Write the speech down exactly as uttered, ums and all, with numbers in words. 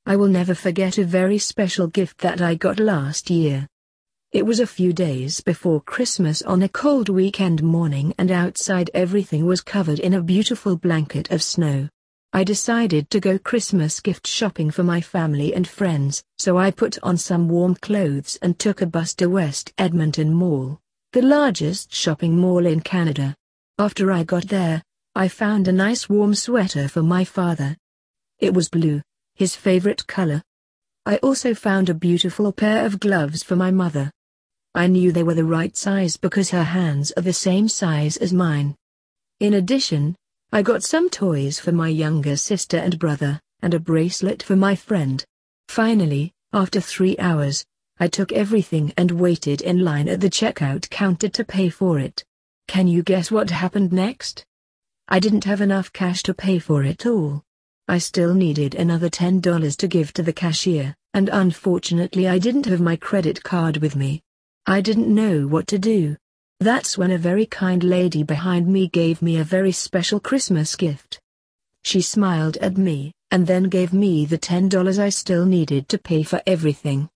I will never forget a very special gift that I got last year. It was a few days before Christmas on a cold weekend morning, and outside everything was covered in a beautiful blanket of snow. I decided to go Christmas gift shopping for my family and friends, so I put on some warm clothes and took a bus to West Edmonton Mall, the largest shopping mall in Canada. After I got there, I found a nice warm sweater for my father. It was blue, his favorite color. I also found a beautiful pair of gloves for my mother. I knew they were the right size because her hands are the same size as mine. In addition, I got some toys for my younger sister and brother, and a bracelet for my friend. Finally, after three hours, I took everything and waited in line at the checkout counter to pay for it. Can you guess what happened next? I didn't have enough cash to pay for it all. I still needed another ten dollars to give to the cashier, and unfortunately I didn't have my credit card with me. I didn't know what to do. That's when a very kind lady behind me gave me a very special Christmas gift. She smiled at me, and then gave me the ten dollars I still needed to pay for everything.